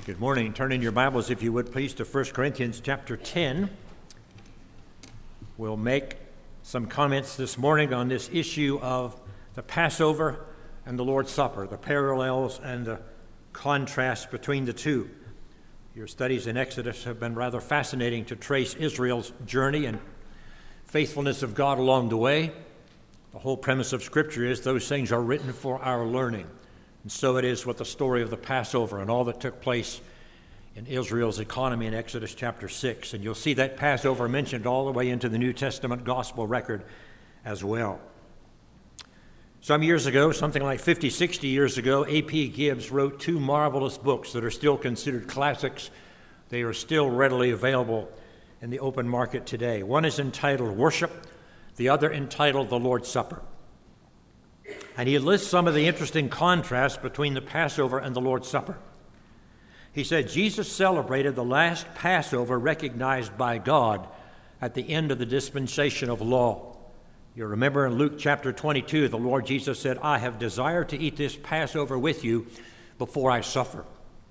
Good morning. Turn in your Bibles, if you would, please, to 1 Corinthians chapter 10. We'll make some comments this morning on this issue of the Passover and the Lord's Supper, the parallels and the contrast between the two. Your studies in Exodus have been rather fascinating to trace Israel's journey and faithfulness of God along the way. The whole premise of Scripture is those things are written for our learning. And so it is with the story of the Passover and all that took place in Israel's economy in Exodus chapter 6. And you'll see that Passover mentioned all the way into the New Testament gospel record as well. Some years ago, something like 50, 60 years ago, A.P. Gibbs wrote two marvelous books that are still considered classics. They are still readily available in the open market today. One is entitled Worship, the other entitled The Lord's Supper. And he lists some of the interesting contrasts between the Passover and the Lord's Supper. He said, Jesus celebrated the last Passover recognized by God at the end of the dispensation of law. You remember in Luke chapter 22, the Lord Jesus said, I have desired to eat this Passover with you before I suffer.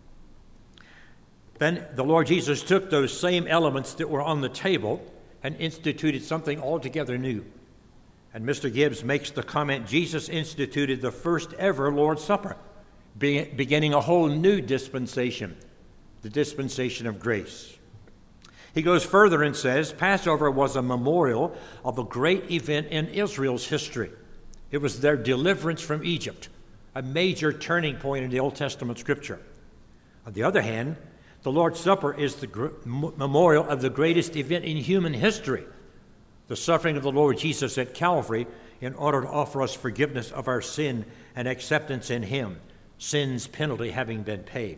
Then the Lord Jesus took those same elements that were on the table and instituted something altogether new. And Mr. Gibbs makes the comment, Jesus instituted the first ever Lord's Supper, beginning a whole new dispensation, the dispensation of grace. He goes further and says, Passover was a memorial of a great event in Israel's history. It was their deliverance from Egypt, a major turning point in the Old Testament Scripture. On the other hand, the Lord's Supper is the memorial of the greatest event in human history, the suffering of the Lord Jesus at Calvary in order to offer us forgiveness of our sin and acceptance in Him, sin's penalty having been paid.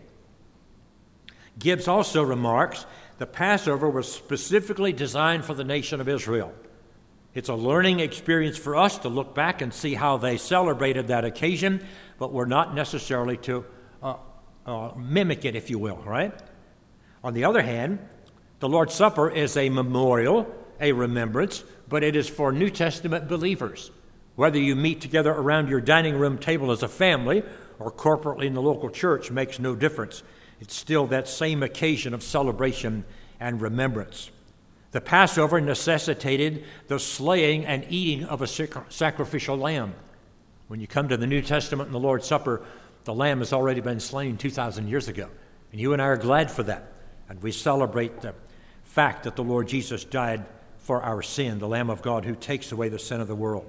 Gibbs also remarks the Passover was specifically designed for the nation of Israel. It's a learning experience for us to look back and see how they celebrated that occasion, but we're not necessarily to mimic it, if you will, right? On the other hand, the Lord's Supper is a memorial, a remembrance, but it is for New Testament believers. Whether you meet together around your dining room table as a family or corporately in the local church makes no difference. It's still that same occasion of celebration and remembrance. The Passover necessitated the slaying and eating of a sacrificial lamb. When you come to the New Testament and the Lord's Supper, the lamb has already been slain 2,000 years ago. And you and I are glad for that. And we celebrate the fact that the Lord Jesus died for our sin, the Lamb of God who takes away the sin of the world.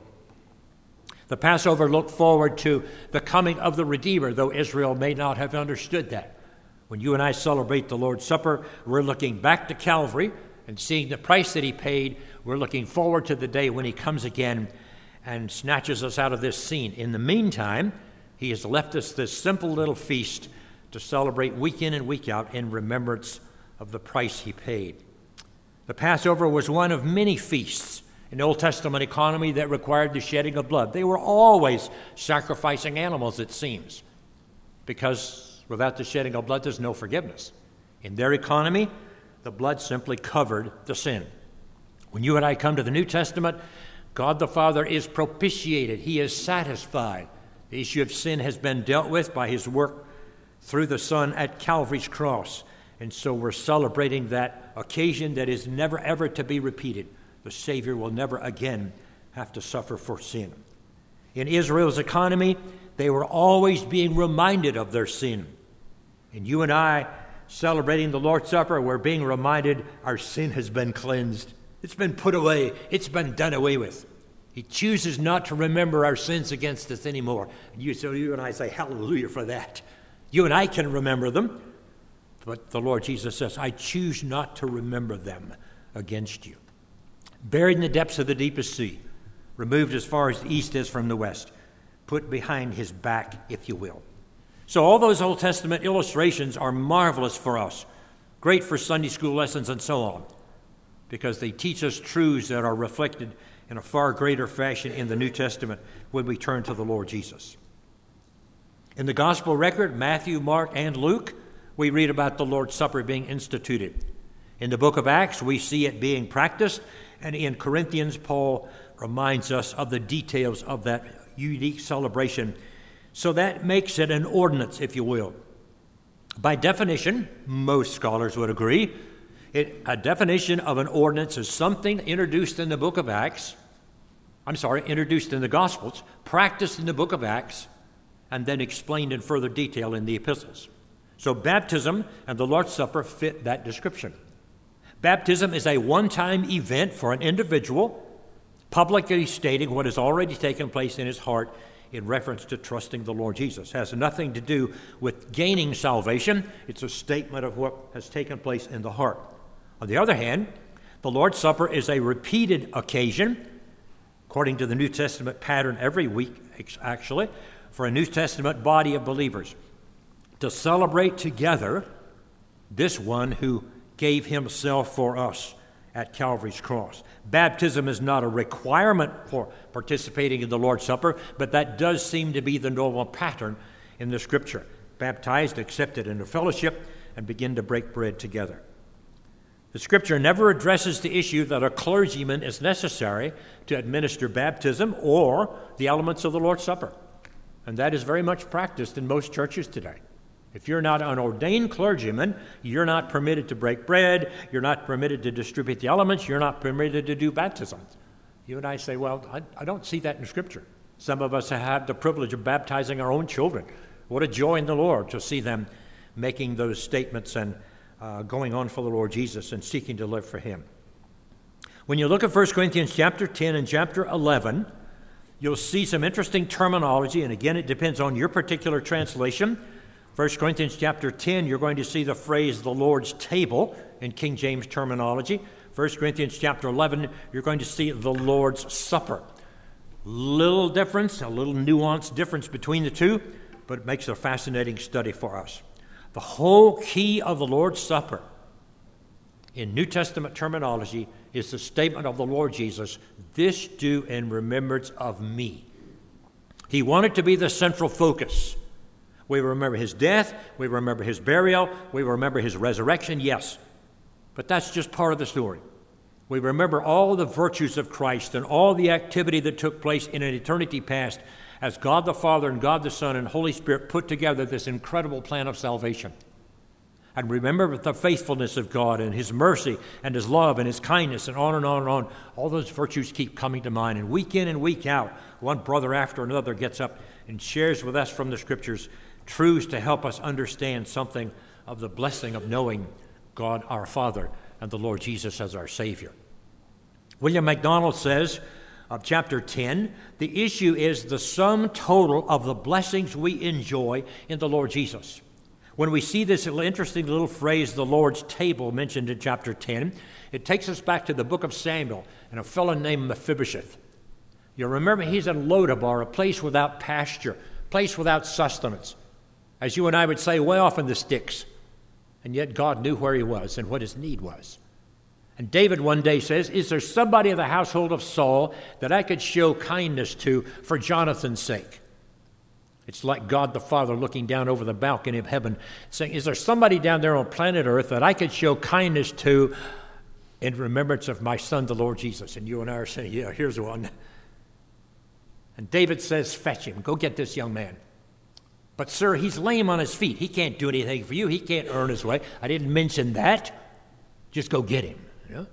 The Passover looked forward to the coming of the Redeemer, though Israel may not have understood that. When you and I celebrate the Lord's Supper, we're looking back to Calvary and seeing the price that He paid. We're looking forward to the day when He comes again and snatches us out of this scene. In the meantime, He has left us this simple little feast to celebrate week in and week out in remembrance of the price He paid. The Passover was one of many feasts in the Old Testament economy that required the shedding of blood. They were always sacrificing animals, it seems, because without the shedding of blood, there's no forgiveness. In their economy, the blood simply covered the sin. When you and I come to the New Testament, God the Father is propitiated. He is satisfied. The issue of sin has been dealt with by His work through the Son at Calvary's cross. And so we're celebrating that occasion that is never, ever to be repeated. The Savior will never again have to suffer for sin. In Israel's economy, they were always being reminded of their sin. And you and I, celebrating the Lord's Supper, we're being reminded our sin has been cleansed. It's been put away. It's been done away with. He chooses not to remember our sins against us anymore. So you and I say, hallelujah for that. You and I can remember them. But the Lord Jesus says, I choose not to remember them against you. Buried in the depths of the deepest sea, removed as far as the east is from the west, put behind His back, if you will. So all those Old Testament illustrations are marvelous for us, great for Sunday school lessons and so on, because they teach us truths that are reflected in a far greater fashion in the New Testament when we turn to the Lord Jesus. In the gospel record, Matthew, Mark, and Luke, we read about the Lord's Supper being instituted. In the book of Acts, we see it being practiced, and in Corinthians, Paul reminds us of the details of that unique celebration. So that makes it an ordinance, if you will. By definition, most scholars would agree, a definition of an ordinance is something introduced in the book of Acts, introduced in the Gospels, practiced in the book of Acts, and then explained in further detail in the epistles. So baptism and the Lord's Supper fit that description. Baptism is a one-time event for an individual, publicly stating what has already taken place in his heart in reference to trusting the Lord Jesus. It has nothing to do with gaining salvation. It's a statement of what has taken place in the heart. On the other hand, the Lord's Supper is a repeated occasion, according to the New Testament pattern every week, actually, for a New Testament body of believers to celebrate together this one who gave himself for us at Calvary's cross. Baptism is not a requirement for participating in the Lord's Supper, but that does seem to be the normal pattern in the Scripture. Baptized, accepted into fellowship, and begin to break bread together. The Scripture never addresses the issue that a clergyman is necessary to administer baptism or the elements of the Lord's Supper. And that is very much practiced in most churches today. If you're not an ordained clergyman, you're not permitted to break bread, you're not permitted to distribute the elements, you're not permitted to do baptisms. You and I say, well, I don't see that in Scripture. Some of us have had the privilege of baptizing our own children. What a joy in the Lord to see them making those statements and going on for the Lord Jesus and seeking to live for Him. When you look at 1 Corinthians chapter 10 and chapter 11, you'll see some interesting terminology, and again, it depends on your particular translation. 1 Corinthians chapter 10, you're going to see the phrase the Lord's table in King James terminology. 1 Corinthians chapter 11, you're going to see the Lord's Supper. Little difference, a little nuanced difference between the two, but it makes a fascinating study for us. The whole key of the Lord's Supper in New Testament terminology is the statement of the Lord Jesus, "This do in remembrance of me." He wanted to be the central focus. We remember His death, we remember His burial, we remember His resurrection, yes. But that's just part of the story. We remember all the virtues of Christ and all the activity that took place in an eternity past as God the Father and God the Son and Holy Spirit put together this incredible plan of salvation. And remember the faithfulness of God and His mercy and His love and His kindness and on and on and on. All those virtues keep coming to mind. And week in and week out, one brother after another gets up and shares with us from the Scriptures truths to help us understand something of the blessing of knowing God our Father and the Lord Jesus as our Savior. William MacDonald says of chapter 10, the issue is the sum total of the blessings we enjoy in the Lord Jesus. When we see this interesting little phrase, the Lord's table, mentioned in chapter 10, it takes us back to the book of Samuel and a fellow named Mephibosheth. You remember he's in Lodabar, a place without pasture, a place without sustenance. As you and I would say, way off in the sticks. And yet God knew where he was and what his need was. And David one day says, "Is there somebody of the household of Saul that I could show kindness to for Jonathan's sake?" It's like God the Father looking down over the balcony of heaven, saying, "Is there somebody down there on planet Earth that I could show kindness to in remembrance of my Son, the Lord Jesus?" And you and I are saying, "Yeah, here's one." And David says, "Fetch him. Go get this young man." "But, sir, he's lame on his feet. He can't do anything for you. He can't earn his way." "I didn't mention that. Just go get him." Yeah?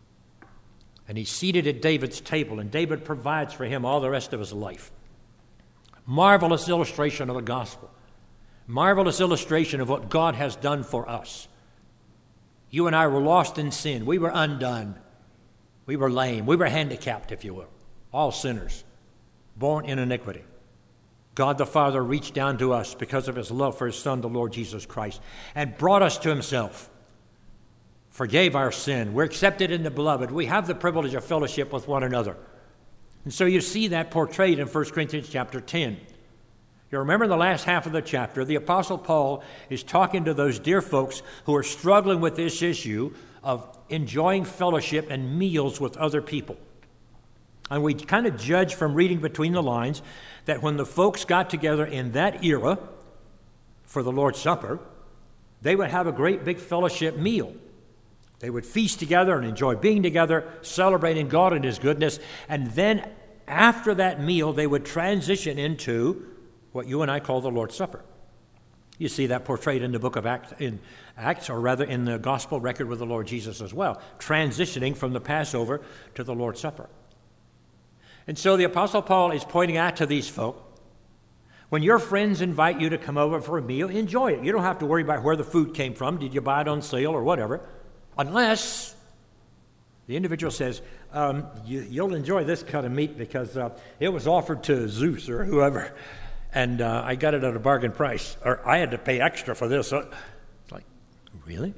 And he's seated at David's table, and David provides for him all the rest of his life. Marvelous illustration of the gospel. Marvelous illustration of what God has done for us. You and I were lost in sin. We were undone. We were lame. We were handicapped, if you will. All sinners, born in iniquity. God the Father reached down to us because of His love for His Son, the Lord Jesus Christ, and brought us to Himself. Forgave our sin. We're accepted in the beloved. We have the privilege of fellowship with one another. And so you see that portrayed in 1 Corinthians chapter 10. You remember in the last half of the chapter, the Apostle Paul is talking to those dear folks who are struggling with this issue of enjoying fellowship and meals with other people. And we kind of judge from reading between the lines that when the folks got together in that era for the Lord's Supper, they would have a great big fellowship meal. They would feast together and enjoy being together, celebrating God and His goodness. And then after that meal, they would transition into what you and I call the Lord's Supper. You see that portrayed in the book of Acts, or rather in the gospel record with the Lord Jesus as well, transitioning from the Passover to the Lord's Supper. And so the Apostle Paul is pointing out to these folk, when your friends invite you to come over for a meal, enjoy it. You don't have to worry about where the food came from. Did you buy it on sale or whatever? Unless the individual says, you'll enjoy this cut of meat because it was offered to Zeus or whoever, and I got it at a bargain price, or I had to pay extra for this. It's like, really?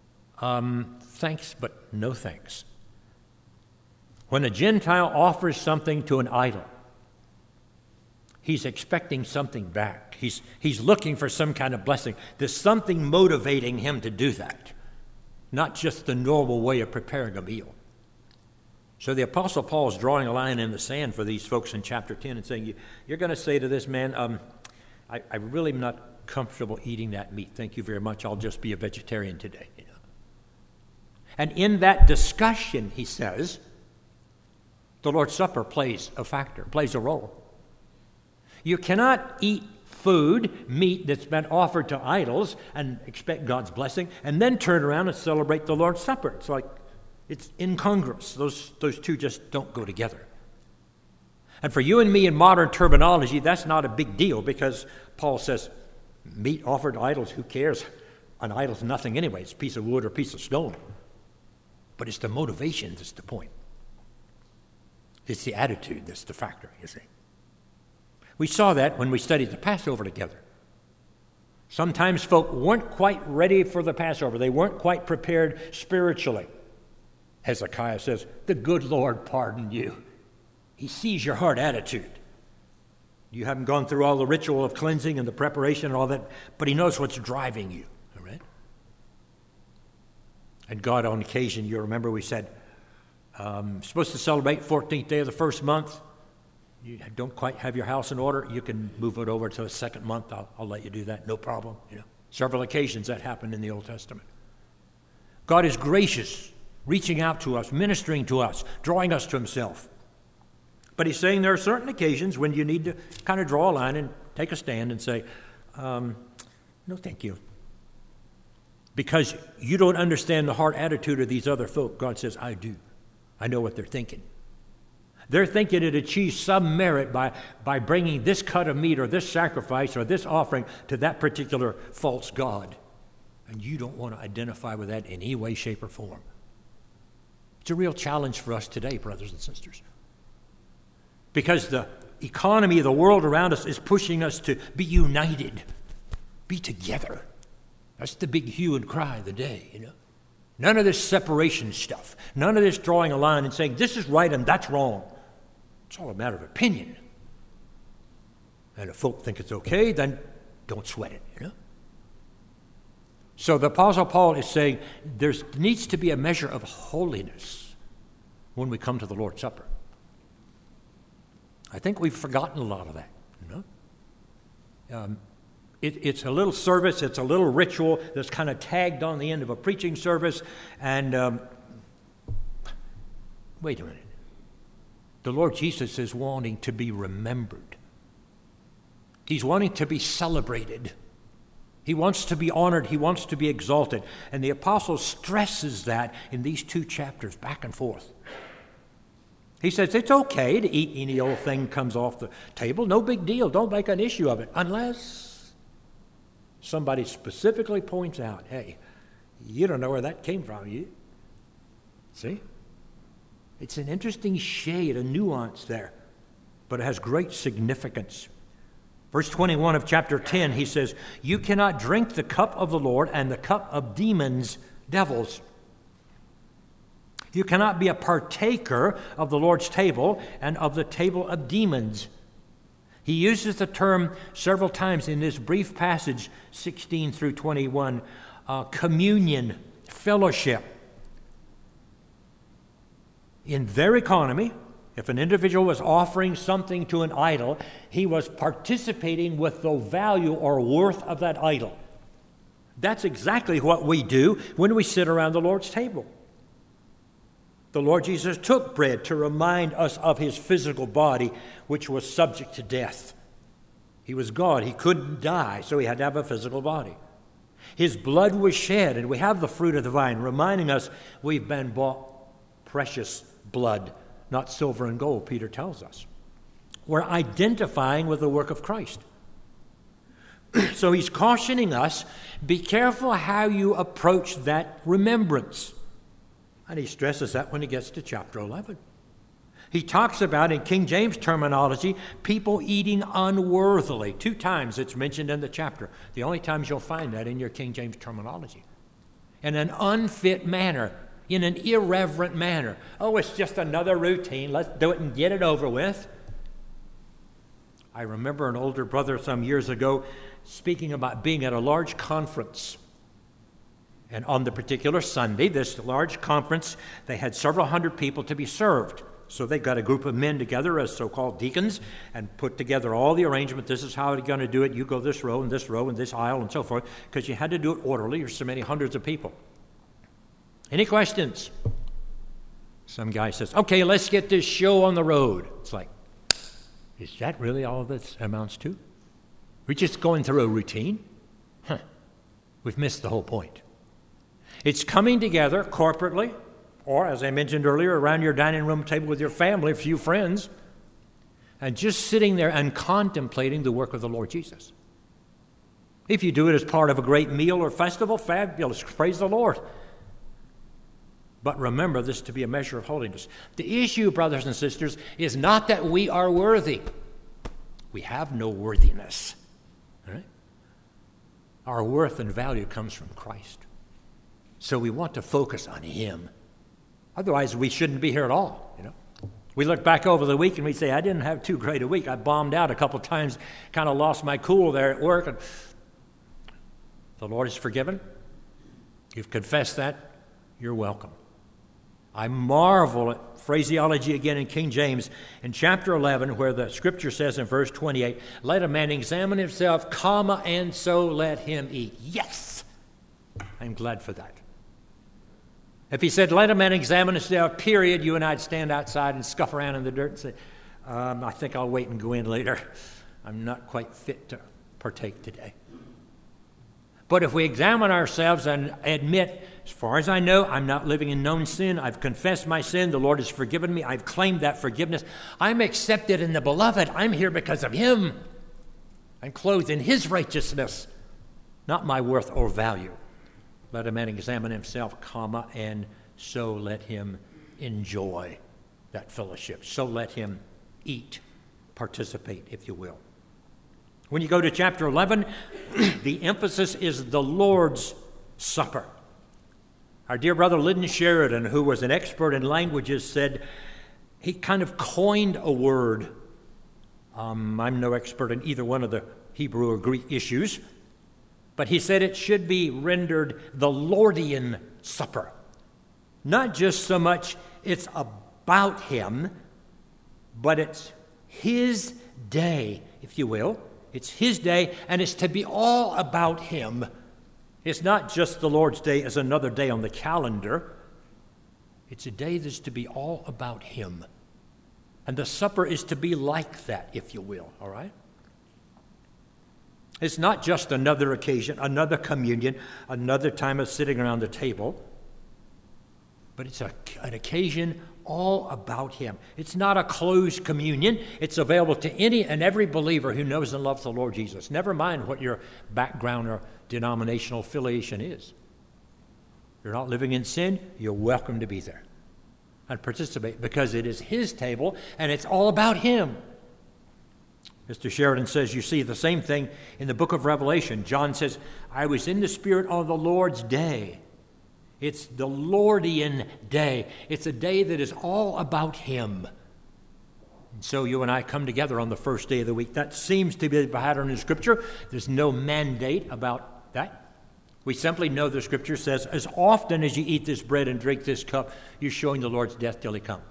Thanks, but no thanks. When a Gentile offers something to an idol, he's expecting something back. He's looking for some kind of blessing. There's something motivating him to do that, not just the normal way of preparing a meal. So the Apostle Paul is drawing a line in the sand for these folks in chapter 10 and saying, you're going to say to this man, I really am not comfortable eating that meat. Thank you very much. I'll just be a vegetarian today. You know? And in that discussion, he says, the Lord's Supper plays a factor, plays a role. You cannot eat food, meat that's been offered to idols and expect God's blessing and then turn around and celebrate the Lord's Supper. It's like, it's incongruous. Those two just don't go together. And for you and me in modern terminology, that's not a big deal because Paul says, meat offered to idols, who cares? An idol's nothing anyway. It's a piece of wood or a piece of stone. But it's the motivation that's the point. It's the attitude that's the factor, you see. We saw that when we studied the Passover together. Sometimes folk weren't quite ready for the Passover. They weren't quite prepared spiritually. Hezekiah says, the good Lord pardon you. He sees your heart attitude. You haven't gone through all the ritual of cleansing and the preparation and all that, but he knows what's driving you. All right? And God, on occasion, you remember we said, supposed to celebrate 14th day of the first month. You don't quite have your house in order, you can move it over to the second month. I'll let you do that, no problem. You know, several occasions that happened in the Old Testament. God is gracious, reaching out to us, ministering to us, drawing us to himself. But he's saying there are certain occasions when you need to kind of draw a line and take a stand and say, no, thank you. Because you don't understand the heart attitude of these other folk. God says, I do. I know what they're thinking. They're thinking it achieves some merit by bringing this cut of meat or this sacrifice or this offering to that particular false god. And you don't want to identify with that in any way, shape, or form. It's a real challenge for us today, brothers and sisters. Because the economy of the world around us is pushing us to be united, be together. That's the big hue and cry of the day, you know. None of this separation stuff. None of this drawing a line and saying this is right and that's wrong. It's all a matter of opinion. And if folk think it's okay, then don't sweat it, you know. So the Apostle Paul is saying there needs to be a measure of holiness when we come to the Lord's Supper. I think we've forgotten a lot of that, you know. It's a little service, it's a little ritual that's kind of tagged on the end of a preaching service. And wait a minute. The Lord Jesus is wanting to be remembered. He's wanting to be celebrated. He wants to be honored. He wants to be exalted. And the apostle stresses that in these 2 chapters, back and forth. He says it's okay to eat any old thing comes off the table. No big deal. Don't make an issue of it. Unless somebody specifically points out, hey, you don't know where that came from. You see? It's an interesting shade, a nuance there, but it has great significance. Verse 21 of chapter 10, he says, you cannot drink the cup of the Lord and the cup of demons, devils. You cannot be a partaker of the Lord's table and of the table of demons. He uses the term several times in this brief passage, 16 through 21, communion, fellowship. In their economy, if an individual was offering something to an idol, he was participating with the value or worth of that idol. That's exactly what we do when we sit around the Lord's table. The Lord Jesus took bread to remind us of his physical body, which was subject to death. He was God. He couldn't die, so he had to have a physical body. His blood was shed, and we have the fruit of the vine, reminding us we've been bought precious blood, not silver and gold, Peter tells us. We're identifying with the work of Christ. So he's cautioning us, be careful how you approach that remembrance. And he stresses that when he gets to chapter 11. He talks about, in King James terminology, people eating unworthily. 2 times it's mentioned in the chapter. The only times you'll find that in your King James terminology. In an unfit manner, in an irreverent manner. Oh, it's just another routine. Let's do it and get it over with. I remember an older brother some years ago speaking about being at a large conference. And on the particular Sunday, this large conference, they had several hundred people to be served. So they got a group of men together as so-called deacons and put together all the arrangement. This is how they're going to do it. You go this row and this aisle and so forth, because you had to do it orderly. There's so many hundreds of people. Any questions? Some guy says, okay, let's get this show on the road. It's like, is that really all this amounts to? We're just going through a routine? We've missed the whole point. It's coming together corporately, or, as I mentioned earlier, around your dining room table with your family, a few friends, and just sitting there and contemplating the work of the Lord Jesus. If you do it as part of a great meal or festival, fabulous, praise the Lord. But remember this to be a measure of holiness. The issue, brothers and sisters, is not that we are worthy. We have no worthiness. Right? Our worth and value comes from Christ. So we want to focus on Him. Otherwise, we shouldn't be here at all, you know. We look back over the week and we say, I didn't have too great a week. I bombed out a couple of times, kind of lost my cool there at work. And the Lord is forgiven. You've confessed that. You're welcome. I marvel at phraseology again in King James in chapter 11, where the scripture says in verse 28, let a man examine himself, and so let him eat. Yes! I'm glad for that. If he said, let a man examine himself, period, you and I'd stand outside and scuff around in the dirt and say, I think I'll wait and go in later. I'm not quite fit to partake today. But if we examine ourselves and admit, as far as I know, I'm not living in known sin. I've confessed my sin. The Lord has forgiven me. I've claimed that forgiveness. I'm accepted in the beloved. I'm here because of Him. I'm clothed in His righteousness, not my worth or value. Let a man examine himself, and so let him enjoy that fellowship. So let him eat, participate, if you will. When you go to chapter 11, the emphasis is the Lord's Supper. Our dear brother Lyndon Sheridan, who was an expert in languages, said he kind of coined a word. I'm no expert in either one of the Hebrew or Greek issues, but he said it should be rendered the Lordian Supper. Not just so much it's about Him, but it's His day, if you will. It's His day, and it's to be all about Him. It's not just the Lord's Day as another day on the calendar. It's a day that's to be all about Him. And the supper is to be like that, if you will, all right? It's not just another occasion, another communion, another time of sitting around the table, but it's an occasion all about Him. It's not a closed communion. It's available to any and every believer who knows and loves the Lord Jesus. Never mind what your background or denominational affiliation is. You're not living in sin, you're welcome to be there and participate, because it is His table and it's all about Him. Mr. Sheridan says you see the same thing in the book of Revelation. John says, I was in the Spirit on the Lord's day. It's the Lordian day. It's a day that is all about Him. And so you and I come together on the first day of the week. That seems to be the pattern in Scripture. There's no mandate about that. We simply know the Scripture says, as often as you eat this bread and drink this cup, you're showing the Lord's death till He comes.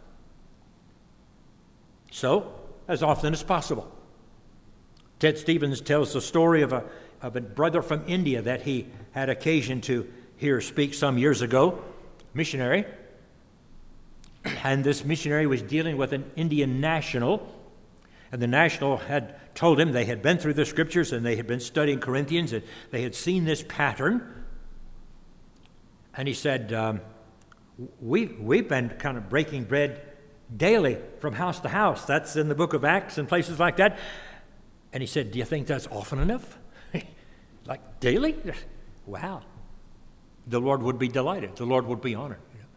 So, as often as possible. Ted Stevens tells the story of a brother from India that he had occasion to hear speak some years ago, missionary. And this missionary was dealing with an Indian national, And the National had told him they had been through the Scriptures and they had been studying Corinthians and they had seen this pattern. And he said, we've been kind of breaking bread daily from house to house. That's in the book of Acts and places like that. And he said, do you think that's often enough? Like daily? Wow. The Lord would be delighted. The Lord would be honored.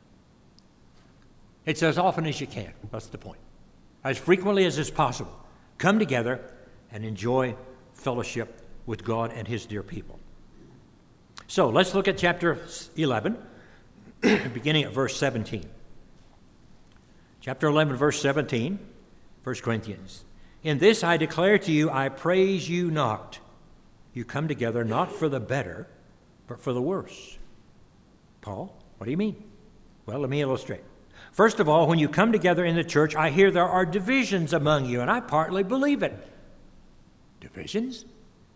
It's as often as you can. That's the point. As frequently as is possible. Come together and enjoy fellowship with God and His dear people. So let's look at chapter 11, beginning at verse 17. Chapter 11, verse 17, 1 Corinthians. In this I declare to you, I praise you not. You come together not for the better, but for the worse. Paul, what do you mean? Well, let me illustrate. First of all, when you come together in the church, I hear there are divisions among you, and I partly believe it. Divisions?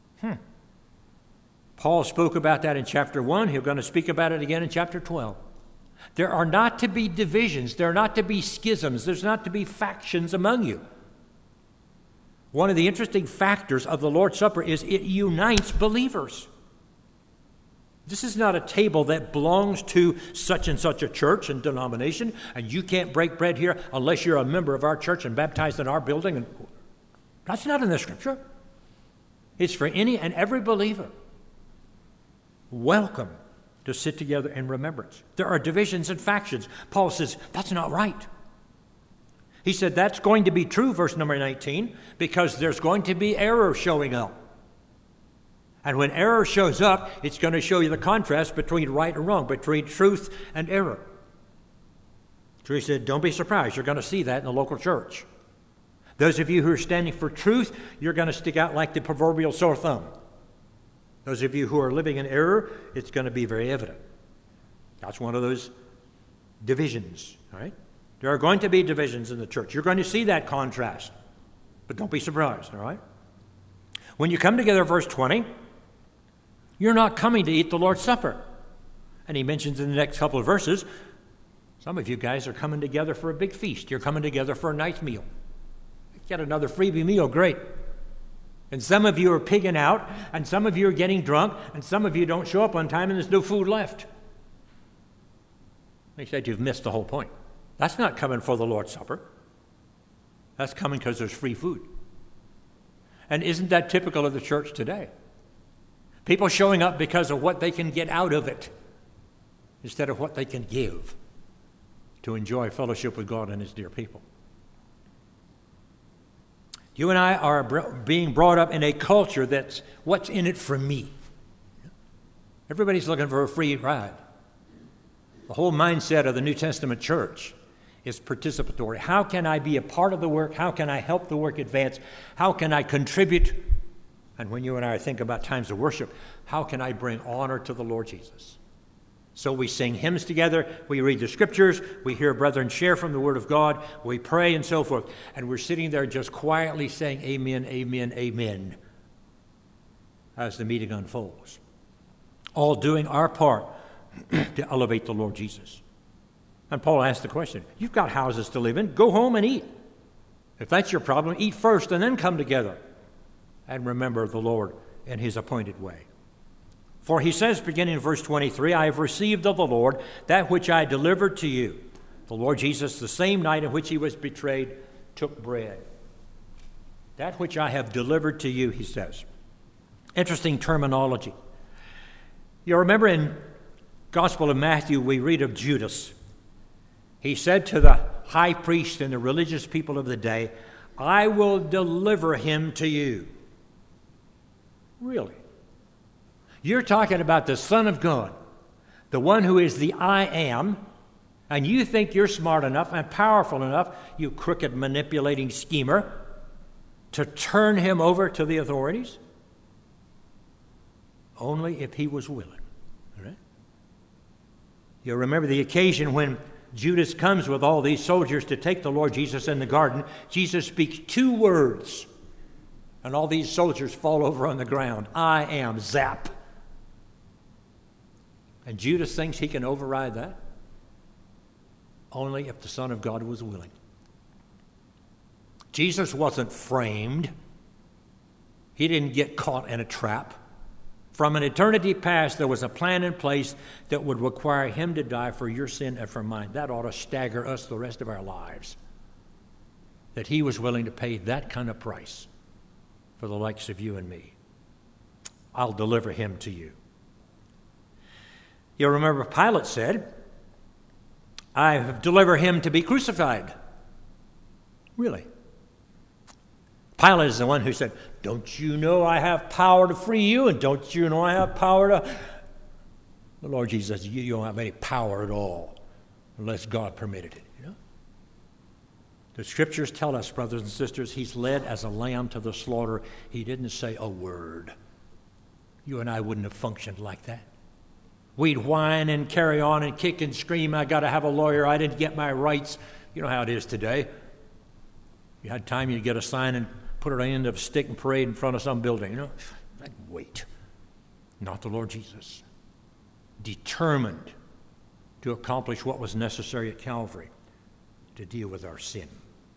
Paul spoke about that in chapter 1. He's going to speak about it again in chapter 12. There are not to be divisions. There are not to be schisms. There's not to be factions among you. One of the interesting factors of the Lord's Supper is it unites believers. This is not a table that belongs to such and such a church and denomination, and you can't break bread here unless you're a member of our church and baptized in our building. That's not in the Scripture. It's for any and every believer. Welcome to sit together in remembrance. There are divisions and factions. Paul says, that's not right. He said that's going to be true, verse number 19, because there's going to be error showing up. And when error shows up, it's going to show you the contrast between right and wrong, between truth and error. So he said, don't be surprised. You're going to see that in the local church. Those of you who are standing for truth, you're going to stick out like the proverbial sore thumb. Those of you who are living in error, it's going to be very evident. That's one of those divisions, all right? There are going to be divisions in the church. You're going to see that contrast. But don't be surprised, all right? When you come together, verse 20, you're not coming to eat the Lord's Supper. And he mentions in the next couple of verses, some of you guys are coming together for a big feast. You're coming together for a nice meal. Get another freebie meal, great. And some of you are pigging out, and some of you are getting drunk, and some of you don't show up on time, and there's no food left. They said you've missed the whole point. That's not coming for the Lord's Supper. That's coming because there's free food. And isn't that typical of the church today? People showing up because of what they can get out of it instead of what they can give to enjoy fellowship with God and His dear people. You and I are being brought up in a culture that's what's in it for me. Everybody's looking for a free ride. The whole mindset of the New Testament church is participatory. How can I be a part of the work? How can I help the work advance? How can I contribute? And when you and I think about times of worship, how can I bring honor to the Lord Jesus? So we sing hymns together, we read the Scriptures, we hear brethren share from the Word of God, we pray and so forth. And we're sitting there just quietly saying amen, amen, amen as the meeting unfolds. All doing our part to elevate the Lord Jesus. And Paul asked the question, you've got houses to live in, go home and eat. If that's your problem, eat first and then come together. And remember the Lord in His appointed way. For he says, beginning in verse 23, I have received of the Lord that which I delivered to you. The Lord Jesus, the same night in which He was betrayed, took bread. That which I have delivered to you, he says. Interesting terminology. You remember in Gospel of Matthew, we read of Judas. He said to the high priest and the religious people of the day, I will deliver him to you. Really? You're talking about the Son of God, the one who is the I am, and you think you're smart enough and powerful enough, you crooked manipulating schemer, to turn him over to the authorities? Only if he was willing. All right? You'll remember the occasion when Judas comes with all these soldiers to take the Lord Jesus in the garden. Jesus speaks 2 words, and all these soldiers fall over on the ground. I am, zap. And Judas thinks he can override that? Only if the Son of God was willing. Jesus wasn't framed. He didn't get caught in a trap. From an eternity past, there was a plan in place that would require him to die for your sin and for mine. That ought to stagger us the rest of our lives, that he was willing to pay that kind of price for the likes of you and me. I'll deliver him to you. You'll remember Pilate said, I have delivered him to be crucified. Really? Pilate is the one who said, don't you know I have power to free you? And don't you know I have power to... The Lord Jesus says, you don't have any power at all unless God permitted it. You know? The scriptures tell us, brothers and sisters, he's led as a lamb to the slaughter. He didn't say a word. You and I wouldn't have functioned like that. We'd whine and carry on and kick and scream, I got to have a lawyer, I didn't get my rights. You know how it is today. You had time, you'd get a sign and put it on the end of a stick and parade in front of some building. You know, I'd wait. Not the Lord Jesus. Determined to accomplish what was necessary at Calvary to deal with our sin.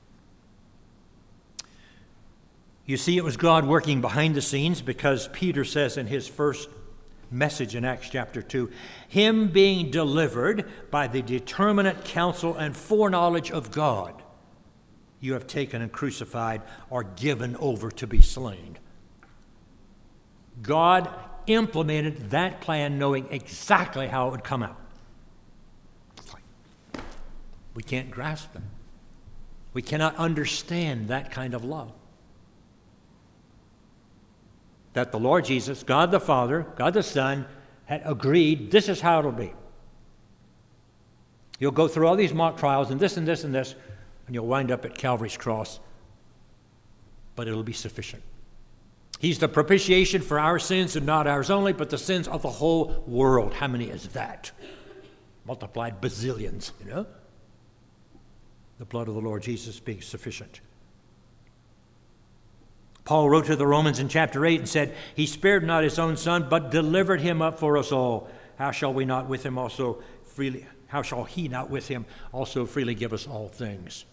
You see, it was God working behind the scenes, because Peter says in his first message in Acts chapter 2, him being delivered by the determinate counsel and foreknowledge of God, you have taken and crucified or given over to be slain. God implemented that plan knowing exactly how it would come out. It's like, we can't grasp that. We cannot understand that kind of love. That the Lord Jesus, God the Father, God the Son, had agreed, this is how it'll be. You'll go through all these mock trials and this and this and this, and you'll wind up at Calvary's cross, but it'll be sufficient. He's the propitiation for our sins, and not ours only, but the sins of the whole world. How many is that? Multiplied bazillions, you know? The blood of the Lord Jesus being sufficient. Paul wrote to the Romans in chapter 8 and said, he spared not his own son, but delivered him up for us all. How shall he not with him also freely give us all things?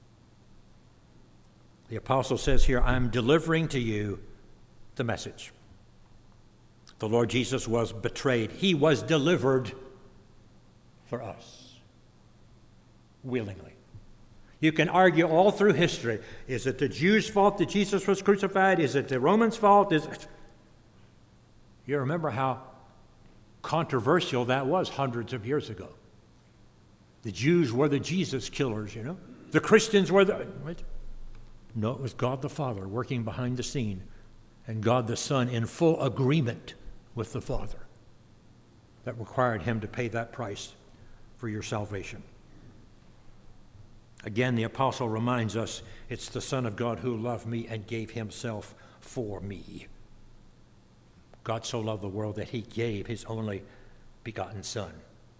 The apostle says here, I'm delivering to you the message. The Lord Jesus was betrayed. He was delivered for us willingly. You can argue all through history. Is it the Jews' fault that Jesus was crucified? Is it the Romans' fault? You remember how controversial that was hundreds of years ago. The Jews were the Jesus killers, you know. The Christians were the... Right? No, it was God the Father working behind the scene, and God the Son in full agreement with the Father that required him to pay that price for your salvation. Again, the apostle reminds us, it's the Son of God who loved me and gave himself for me. God so loved the world that he gave his only begotten Son.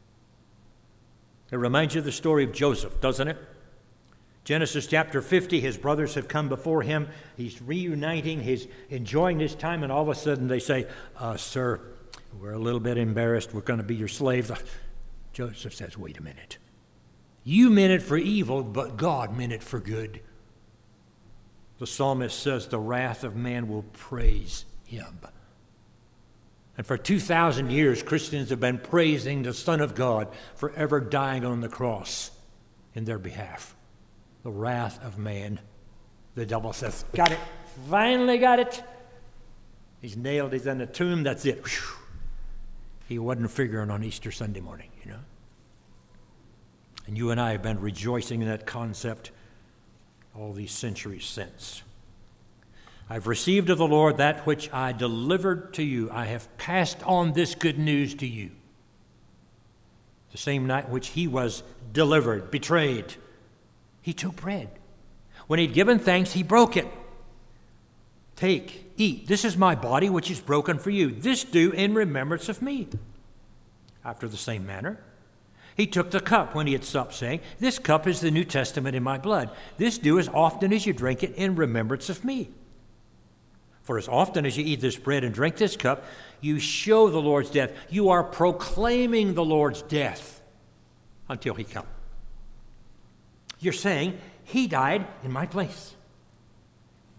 It reminds you of the story of Joseph, doesn't it? Genesis chapter 50, his brothers have come before him. He's reuniting, he's enjoying his time, and all of a sudden they say, sir, we're a little bit embarrassed. We're going to be your slaves. Joseph says, wait a minute. You meant it for evil, but God meant it for good. The psalmist says the wrath of man will praise him. And for 2,000 years, Christians have been praising the Son of God for ever dying on the cross in their behalf. The wrath of man. The devil says, got it. Finally got it. He's nailed. He's in the tomb. That's it. Whew. He wasn't figuring on Easter Sunday morning, you know. And you and I have been rejoicing in that concept all these centuries since. I've received of the Lord that which I delivered to you. I have passed on this good news to you. The same night which he was delivered, betrayed, he took bread. When he'd given thanks, he broke it. Take, eat. This is my body, which is broken for you. This do in remembrance of me. After the same manner, he took the cup when he had supped, saying, this cup is the New Testament in my blood. This do as often as you drink it in remembrance of me. For as often as you eat this bread and drink this cup, you show the Lord's death. You are proclaiming the Lord's death until he comes. You're saying, he died in my place.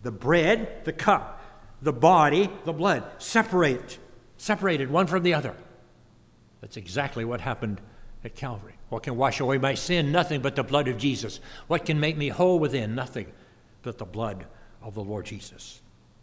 The bread, the cup, the body, the blood, separated one from the other. That's exactly what happened at Calvary. What can wash away my sin? Nothing but the blood of Jesus. What can make me whole within? Nothing but the blood of the Lord Jesus.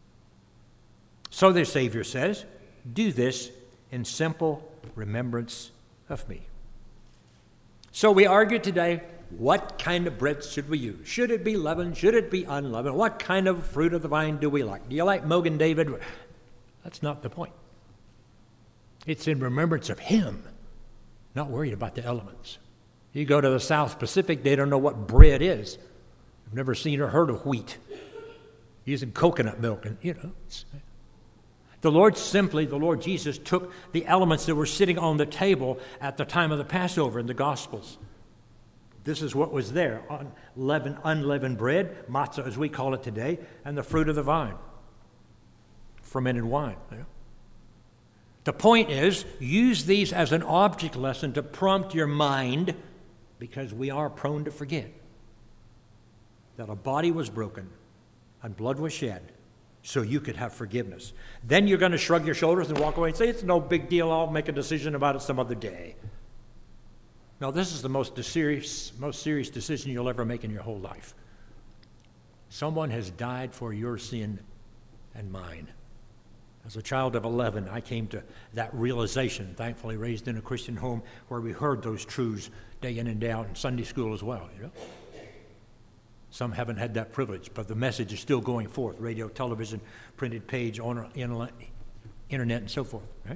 So the Savior says, do this in simple remembrance of me. So we argue today, what kind of bread should we use? Should it be leavened? Should it be unleavened? What kind of fruit of the vine do we like? Do you like Mogan David? That's not the point. It's in remembrance of him, not worried about the elements. You go to the South Pacific, they don't know what bread is. I've never seen or heard of wheat. Using coconut milk, and the Lord Jesus took the elements that were sitting on the table at the time of the Passover in the Gospels. This is what was there: unleavened bread, matzah as we call it today, and the fruit of the vine, fermented wine. The point is, use these as an object lesson to prompt your mind, because we are prone to forget that a body was broken and blood was shed so you could have forgiveness. Then you're going to shrug your shoulders and walk away and say, it's no big deal, I'll make a decision about it some other day. No, this is the most serious decision you'll ever make in your whole life. Someone has died for your sin and mine. As a child of 11, I came to that realization, thankfully raised in a Christian home where we heard those truths day in and day out in Sunday school as well, Some haven't had that privilege, but the message is still going forth: radio, television, printed page, on internet, and so forth. Right?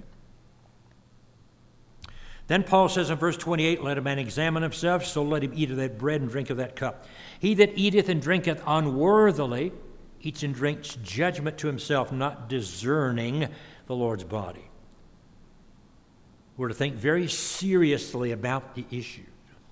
Then Paul says in verse 28, let a man examine himself, so let him eat of that bread and drink of that cup. He that eateth and drinketh unworthily eats and drinks judgment to himself, not discerning the Lord's body. We're to think very seriously about the issue.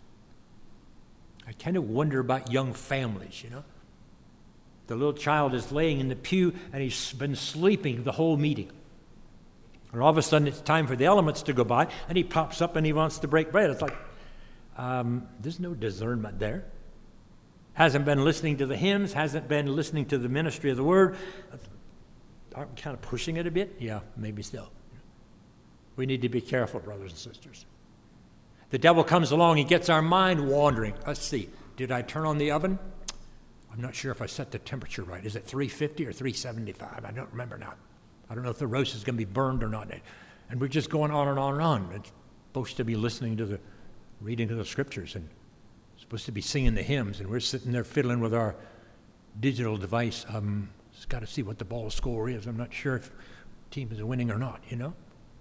I kind of wonder about young families, The little child is laying in the pew and he's been sleeping the whole meeting. And all of a sudden it's time for the elements to go by and he pops up and he wants to break bread. It's like, there's no discernment there. Hasn't been listening to the hymns, hasn't been listening to the ministry of the word. Aren't we kind of pushing it a bit? Yeah, maybe so. We need to be careful, brothers and sisters. The devil comes along, he gets our mind wandering. Let's see, did I turn on the oven? I'm not sure if I set the temperature right. Is it 350 or 375? I don't remember now. I don't know if the roast is going to be burned or not. And we're just going on and on and on. It's supposed to be listening to the reading of the scriptures and supposed to be singing the hymns, and we're sitting there fiddling with our digital device. Just got to see what the ball score is. I'm not sure if the team is winning or not, No.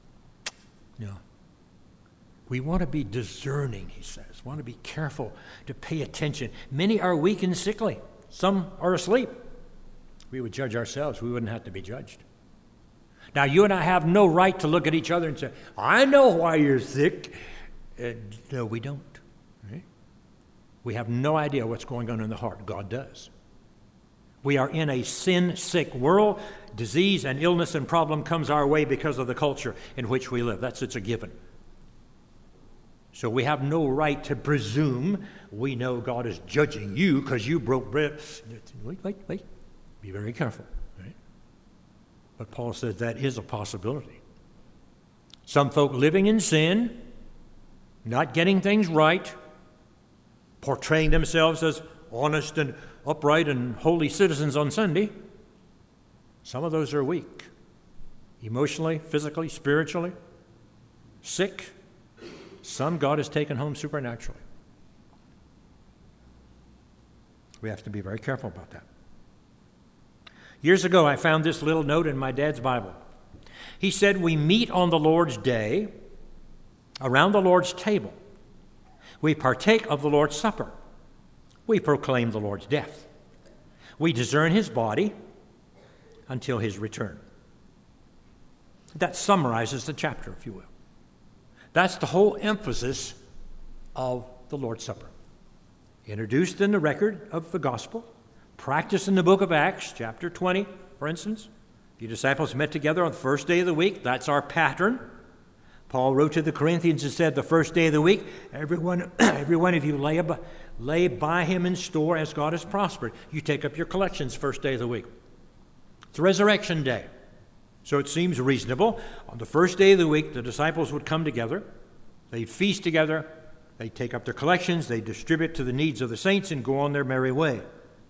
We want to be discerning, he says. Want to be careful to pay attention. Many are weak and sickly. Some are asleep. We would judge ourselves. We wouldn't have to be judged. Now, you and I have no right to look at each other and say, I know why you're sick. No, we don't. Right? We have no idea what's going on in the heart. God does. We are in a sin-sick world. Disease and illness and problem comes our way because of the culture in which we live. It's a given. So we have no right to presume we know God is judging you because you broke bread. Wait. Be very careful. Right? But Paul says that is a possibility. Some folk living in sin, not getting things right, portraying themselves as honest and upright and holy citizens on Sunday. Some of those are weak, emotionally, physically, spiritually, sick. Some God has taken home supernaturally. We have to be very careful about that. Years ago, I found this little note in my dad's Bible. He said, we meet on the Lord's day around the Lord's table. We partake of the Lord's Supper. We proclaim the Lord's death. We discern his body until his return. That summarizes the chapter, if you will. That's the whole emphasis of the Lord's Supper. Introduced in the record of the gospel, practiced in the book of Acts, chapter 20, for instance. The disciples met together on the first day of the week. That's our pattern. Paul wrote to the Corinthians and said, the first day of the week, every one of you lay by him in store as God has prospered. You take up your collections first day of the week. It's Resurrection Day. So it seems reasonable. On the first day of the week, the disciples would come together. They'd feast together. They'd take up their collections. They'd distribute to the needs of the saints and go on their merry way.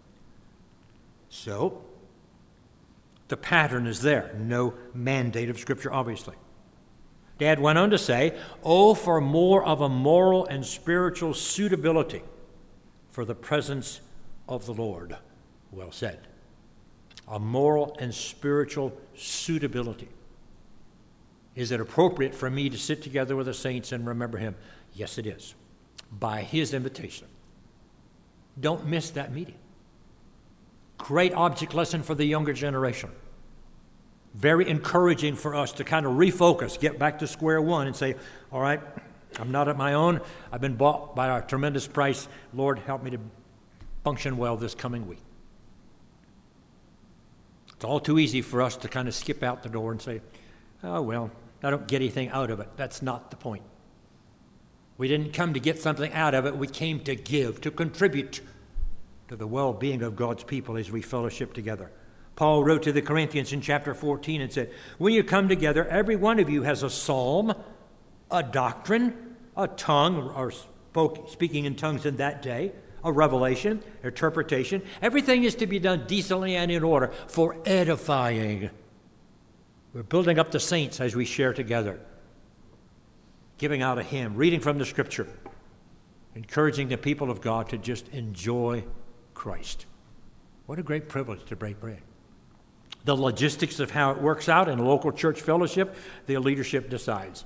So, the pattern is there. No mandate of Scripture, obviously. Dad went on to say, "Oh, for more of a moral and spiritual suitability for the presence of the Lord." Well said. A moral and spiritual suitability. Is it appropriate for me to sit together with the saints and remember him? Yes, it is. By his invitation. Don't miss that meeting. Great object lesson for the younger generation. Very encouraging for us to kind of refocus, get back to square one and say, all right, I'm not at my own. I've been bought by a tremendous price. Lord, help me to function well this coming week. It's all too easy for us to kind of skip out the door and say, oh, well, I don't get anything out of it. That's not the point. We didn't come to get something out of it. We came to give, to contribute to the well-being of God's people as we fellowship together. Paul wrote to the Corinthians in chapter 14 and said, when you come together, every one of you has a psalm, a doctrine, a tongue, or speaking in tongues in that day, a revelation, interpretation. Everything is to be done decently and in order for edifying. We're building up the saints as we share together, giving out a hymn, reading from the Scripture, encouraging the people of God to just enjoy Christ. What a great privilege to break bread. The logistics of how it works out in a local church fellowship, the leadership decides.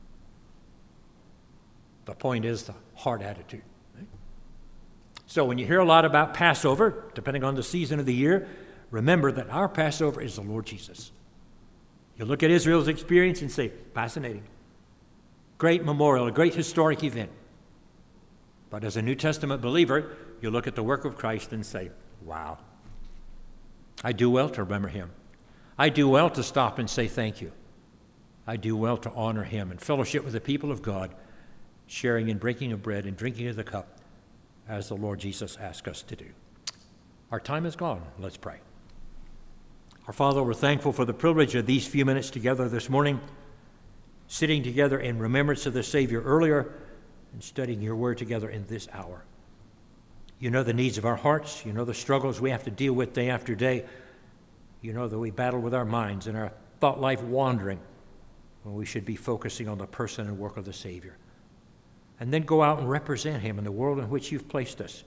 The point is the heart attitude. Right? So when you hear a lot about Passover, depending on the season of the year, remember that our Passover is the Lord Jesus. You look at Israel's experience and say, fascinating. Great memorial, a great historic event. But as a New Testament believer, you look at the work of Christ and say, wow, I do well to remember him. I do well to stop and say thank you. I do well to honor him and fellowship with the people of God, sharing and breaking of bread and drinking of the cup as the Lord Jesus asked us to do. Our time is gone. Let's pray. Our Father, we're thankful for the privilege of these few minutes together this morning, sitting together in remembrance of the Savior earlier and studying your word together in this hour. You know the needs of our hearts. You know the struggles we have to deal with day after day. You know that we battle with our minds and our thought life wandering when we should be focusing on the person and work of the Savior. And then go out and represent him in the world in which you've placed us.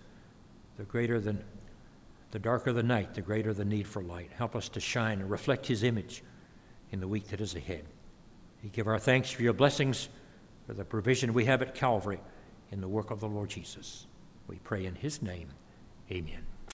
The darker the night, the greater the need for light. Help us to shine and reflect his image in the week that is ahead. We give our thanks for your blessings, for the provision we have at Calvary in the work of the Lord Jesus. We pray in his name. Amen.